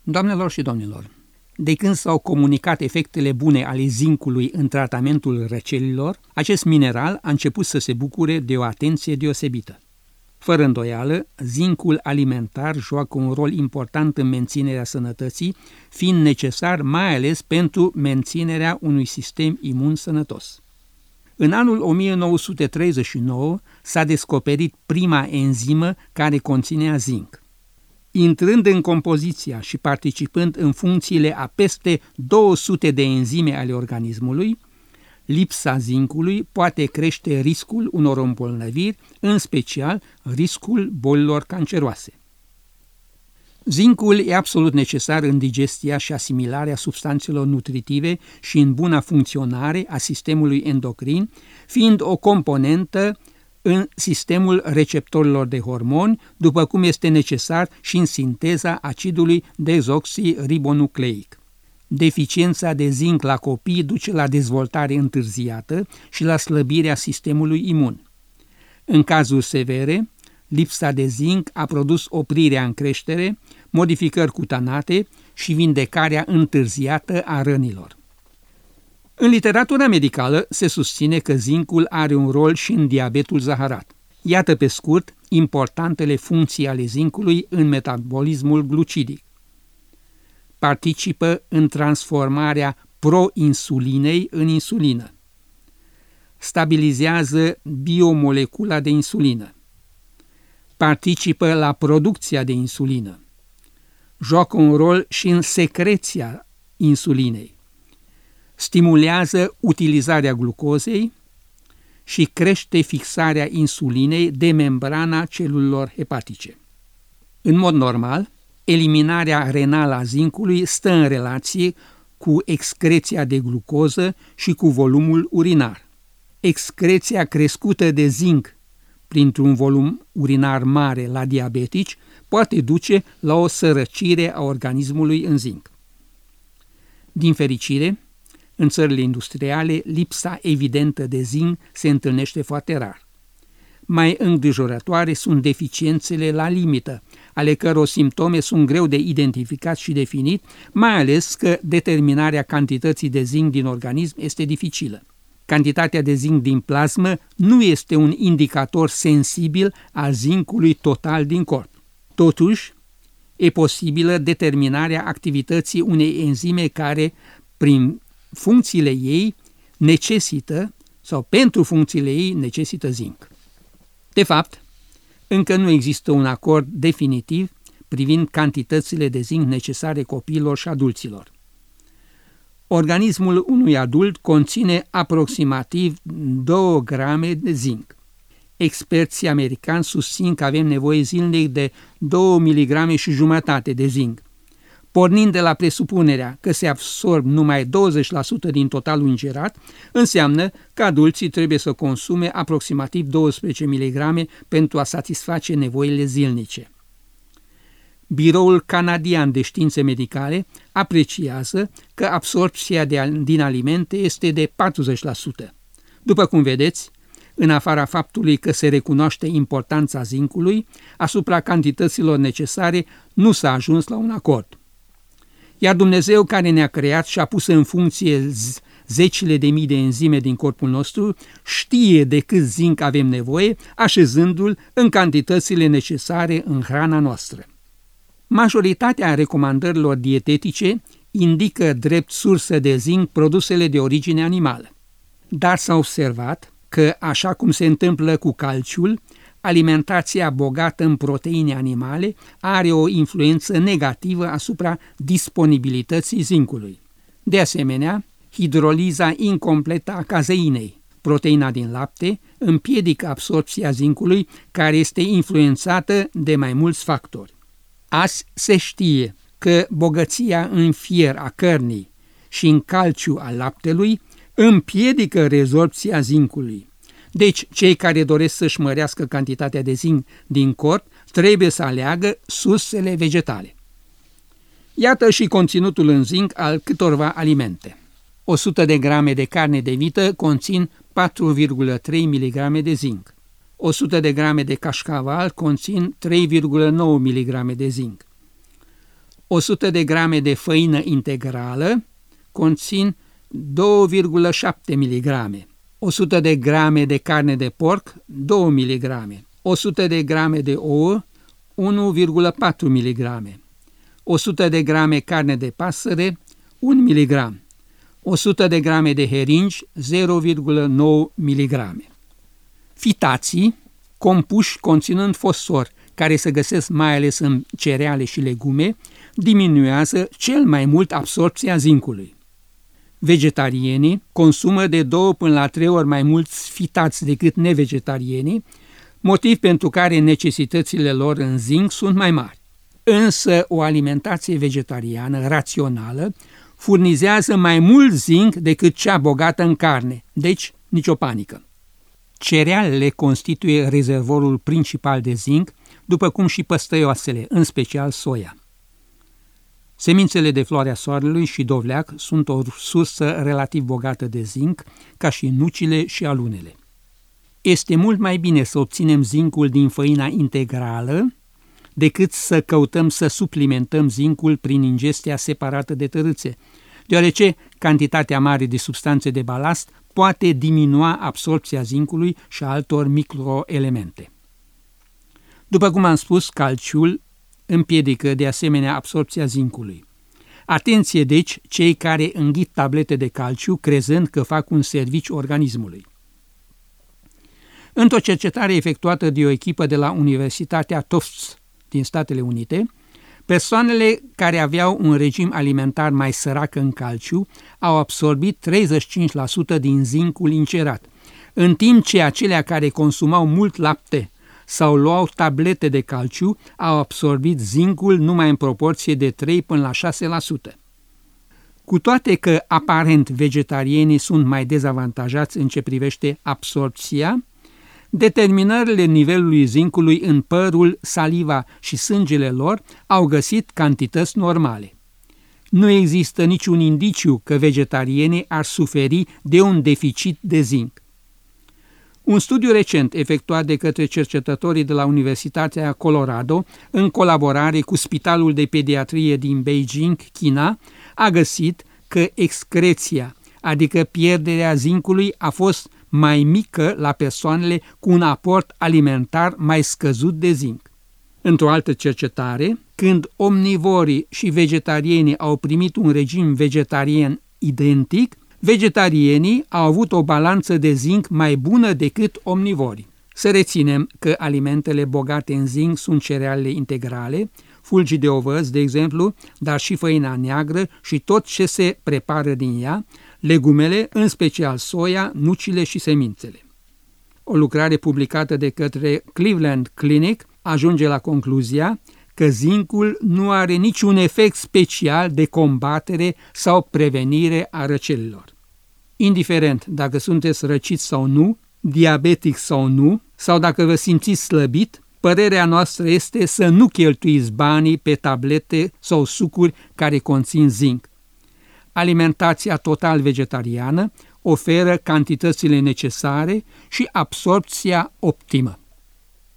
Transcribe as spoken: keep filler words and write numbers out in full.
Doamnelor și domnilor, de când s-au comunicat efectele bune ale zincului în tratamentul răcelilor, acest mineral a început să se bucure de o atenție deosebită. Fără îndoială, zincul alimentar joacă un rol important în menținerea sănătății, fiind necesar mai ales pentru menținerea unui sistem imun sănătos. În anul o mie nouă sute treizeci și nouă s-a descoperit prima enzimă care conținea zinc. Intrând în compoziția și participând în funcțiile a peste două sute de enzime ale organismului, lipsa zincului poate crește riscul unor îmbolnăviri, în special riscul bolilor canceroase. Zincul e absolut necesar în digestia și asimilarea substanțelor nutritive și în buna funcționare a sistemului endocrin, fiind o componentă în sistemul receptorilor de hormoni, după cum este necesar și în sinteza acidului dezoxiribonucleic. Deficiența de zinc la copii duce la dezvoltare întârziată și la slăbirea sistemului imun. În cazuri severe, lipsa de zinc a produs oprirea în creștere, modificări cutanate și vindecarea întârziată a rănilor. În literatura medicală se susține că zincul are un rol și în diabetul zaharat. Iată pe scurt importantele funcții ale zincului în metabolismul glucidic. Participă în transformarea proinsulinei în insulină. Stabilizează biomolecula de insulină. Participă la producția de insulină. Joacă un rol și în secreția insulinei. Stimulează utilizarea glucozei și crește fixarea insulinei de membrana celulelor hepatice. În mod normal, eliminarea renală a zincului stă în relație cu excreția de glucoză și cu volumul urinar. Excreția crescută de zinc printr-un volum urinar mare la diabetici poate duce la o sărăcire a organismului în zinc. Din fericire, în țările industriale, lipsa evidentă de zinc se întâlnește foarte rar. Mai îngrijorătoare sunt deficiențele la limită, ale căror simptome sunt greu de identificat și definit, mai ales că determinarea cantității de zinc din organism este dificilă. Cantitatea de zinc din plasmă nu este un indicator sensibil al zincului total din corp. Totuși, e posibilă determinarea activității unei enzime care, prin funcțiile ei, necesită, sau pentru funcțiile ei, necesită zinc. De fapt, încă nu există un acord definitiv privind cantitățile de zinc necesare copiilor și adulților. Organismul unui adult conține aproximativ două grame de zinc. Experții americani susțin că avem nevoie zilnic de două miligrame și jumătate de zinc. Pornind de la presupunerea că se absorb numai douăzeci la sută din totalul ingerat, înseamnă că adulții trebuie să consume aproximativ douăsprezece miligrame pentru a satisface nevoile zilnice. Biroul Canadian de Științe Medicale apreciază că absorpția de, din alimente este de patruzeci la sută. După cum vedeți, în afara faptului că se recunoaște importanța zincului, asupra cantităților necesare nu s-a ajuns la un acord. Iar Dumnezeu, care ne-a creat și a pus în funcție zecile de mii de enzime din corpul nostru, știe de cât zinc avem nevoie, așezându-l în cantitățile necesare în hrana noastră. Majoritatea recomandărilor dietetice indică drept sursă de zinc produsele de origine animală. Dar s-a observat că, așa cum se întâmplă cu calciul, alimentația bogată în proteine animale are o influență negativă asupra disponibilității zincului. De asemenea, hidroliza incompletă a cazeinei, proteina din lapte, împiedică absorpția zincului, care este influențată de mai mulți factori. Azi se știe că bogăția în fier a cărnii și în calciu al laptelui împiedică rezorpția zincului. Deci, cei care doresc să-și mărească cantitatea de zinc din corp trebuie să aleagă sursele vegetale. Iată și conținutul în zinc al câtorva alimente. o sută de grame de carne de vită conțin patru virgulă trei miligrame de zinc. o sută de grame de cașcaval conțin trei virgulă nouă miligrame de zinc. o sută de grame de făină integrală conțin doi virgulă șapte miligrame, o sută de grame de carne de porc, două miligrame, o sută de grame de ouă, unu virgulă patru miligrame, o sută de grame carne de pasăre, un miligram, o sută de grame de heringi, zero virgulă nouă miligrame. Fitații, compuși conținând fosfor, care se găsesc mai ales în cereale și legume, diminuează cel mai mult absorbția zincului. Vegetarienii consumă de două până la trei ori mai mulți fitați decât nevegetarienii, motiv pentru care necesitățile lor în zinc sunt mai mari. Însă o alimentație vegetariană rațională furnizează mai mult zinc decât cea bogată în carne, deci nicio panică. Cerealele constituie rezervorul principal de zinc, după cum și păstăioasele, în special soia. Semințele de floarea soarelui și dovleac sunt o sursă relativ bogată de zinc, ca și nucile și alunele. Este mult mai bine să obținem zincul din făina integrală decât să căutăm să suplimentăm zincul prin ingestia separată de tărâțe, deoarece cantitatea mare de substanțe de balast poate diminua absorbția zincului și altor microelemente. După cum am spus, calciul împiedică de asemenea absorbția zincului. Atenție deci cei care înghit tablete de calciu crezând că fac un serviciu organismului. Într-o cercetare efectuată de o echipă de la Universitatea Tufts din Statele Unite, persoanele care aveau un regim alimentar mai sărac în calciu au absorbit treizeci și cinci la sută din zincul ingerat, în timp ce acelea care consumau mult lapte sau luau tablete de calciu au absorbit zincul numai în proporție de trei până la șase la sută. Cu toate că aparent vegetarienii sunt mai dezavantajați în ce privește absorbția, determinările nivelului zincului în părul, saliva și sângele lor au găsit cantități normale. Nu există niciun indiciu că vegetarienii ar suferi de un deficit de zinc. Un studiu recent efectuat de către cercetătorii de la Universitatea Colorado, în colaborare cu Spitalul de Pediatrie din Beijing, China, a găsit că excreția, adică pierderea zincului, a fost mai mică la persoanele cu un aport alimentar mai scăzut de zinc. Într-o altă cercetare, când omnivorii și vegetarienii au primit un regim vegetarian identic, vegetarienii au avut o balanță de zinc mai bună decât omnivorii. Să reținem că alimentele bogate în zinc sunt cerealele integrale, fulgi de ovăz, de exemplu, dar și făina neagră și tot ce se prepară din ea, legumele, în special soia, nucile și semințele. O lucrare publicată de către Cleveland Clinic ajunge la concluzia că zincul nu are niciun efect special de combatere sau prevenire a răcelilor. Indiferent dacă sunteți răciți sau nu, diabetic sau nu, sau dacă vă simțiți slăbit, părerea noastră este să nu cheltuiți banii pe tablete sau sucuri care conțin zinc. Alimentația total vegetariană oferă cantitățile necesare și absorbția optimă.